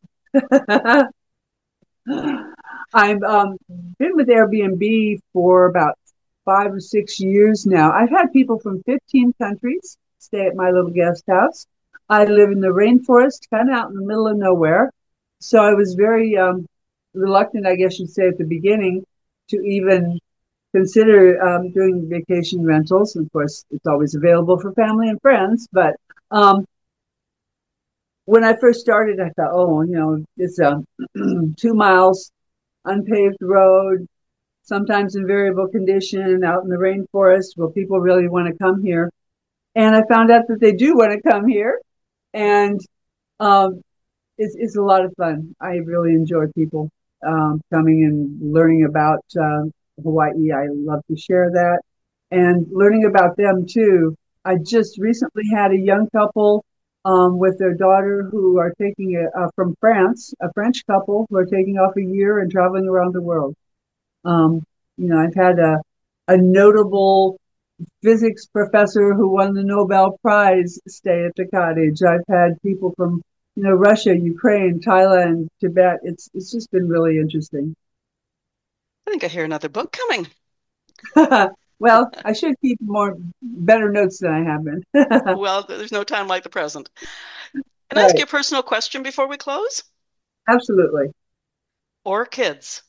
I've um, been with Airbnb for about five or six years now. I've had people from fifteen countries stay at my little guest house. I live in the rainforest, kind of out in the middle of nowhere. So I was very um, reluctant, I guess you'd say, at the beginning to even consider um, doing vacation rentals. Of course, it's always available for family and friends, but um, when I first started, I thought, oh, you know, it's a two miles unpaved road, sometimes in variable condition, out in the rainforest. Will people really want to come here? And I found out that they do want to come here, and um, it's, it's a lot of fun. I really enjoy people um, coming and learning about uh, Hawaii. I love to share that and learning about them too. I just recently had a young couple um, with their daughter who are taking a, uh, from France, a French couple who are taking off a year and traveling around the world. Um, you know, I've had a, a notable physics professor who won the Nobel Prize stay at the cottage. I've had people from, you know, Russia, Ukraine, Thailand, Tibet. It's it's just been really interesting. I think I hear another book coming. Well, I should keep more better notes than I have been. Well, there's no time like the present. Can I ask Right. you a personal question before we close? Absolutely. Orchids.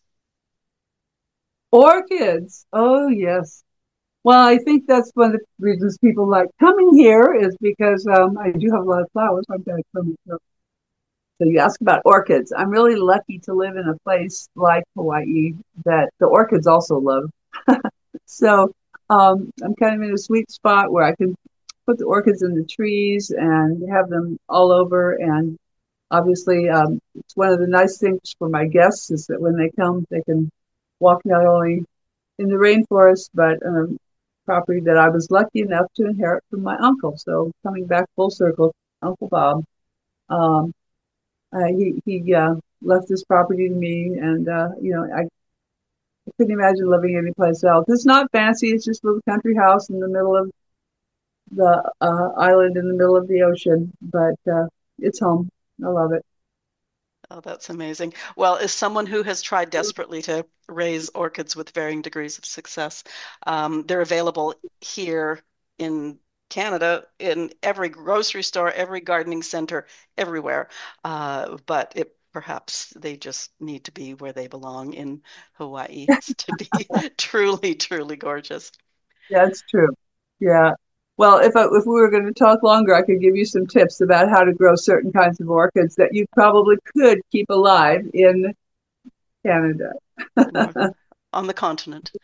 Orchids. Oh, yes. Well, I think that's one of the reasons people like coming here is because um, I do have a lot of flowers. I've got a permit. So So you ask about orchids. I'm really lucky to live in a place like Hawaii that the orchids also love. So um, I'm kind of in a sweet spot where I can put the orchids in the trees and have them all over. And obviously, um, it's one of the nice things for my guests is that when they come, they can walk not only in the rainforest, but um, property that I was lucky enough to inherit from my uncle. So coming back full circle, Uncle Bob, um, uh, he he uh, left this property to me, and uh, you know I, I couldn't imagine living anyplace else. It's not fancy; it's just a little country house in the middle of the uh, island in the middle of the ocean, but uh, it's home. I love it. Oh, that's amazing. Well, as someone who has tried desperately to raise orchids with varying degrees of success, um, they're available here in Canada in every grocery store, every gardening center, everywhere. Uh, but it perhaps they just need to be where they belong in Hawaii to be truly, truly gorgeous. That's true. Yeah. Well, if I, if we were going to talk longer, I could give you some tips about how to grow certain kinds of orchids that you probably could keep alive in Canada. North on the continent.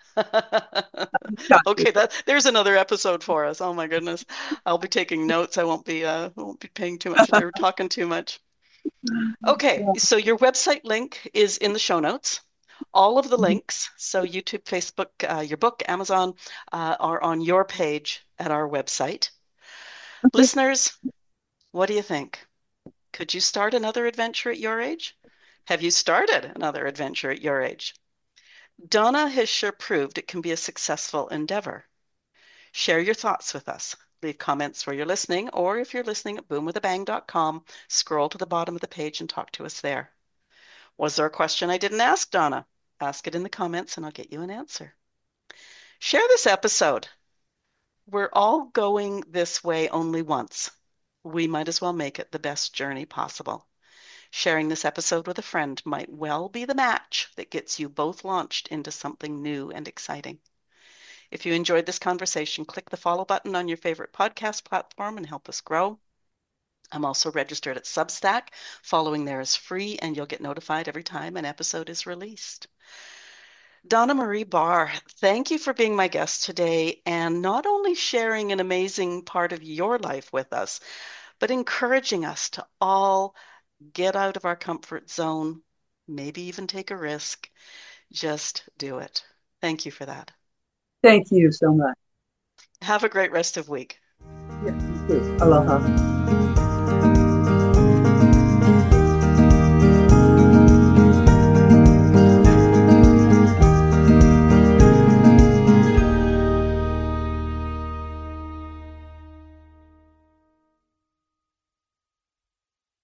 Okay, that there's another episode for us. Oh my goodness. I'll be taking notes. I won't be uh won't be paying too much or talking too much. Okay, so your website link is in the show notes. All of the links, so YouTube, Facebook, uh, your book, Amazon, uh, are on your page at our website. Listeners, what do you think? Could you start another adventure at your age? Have you started another adventure at your age? Donna has sure proved it can be a successful endeavor. Share your thoughts with us. Leave comments where you're listening, or if you're listening at boom with a bang dot com, scroll to the bottom of the page and talk to us there. Was there a question I didn't ask, Donna? Ask it in the comments and I'll get you an answer. Share this episode. We're all going this way only once. We might as well make it the best journey possible. Sharing this episode with a friend might well be the match that gets you both launched into something new and exciting. If you enjoyed this conversation, click the follow button on your favorite podcast platform and help us grow. I'm also registered at Substack. Following there is free, and you'll get notified every time an episode is released. Donna Marie Barr, thank you for being my guest today and not only sharing an amazing part of your life with us, but encouraging us to all get out of our comfort zone, maybe even take a risk. Just do it. Thank you for that. Thank you so much. Have a great rest of week. Yeah, you too. Aloha.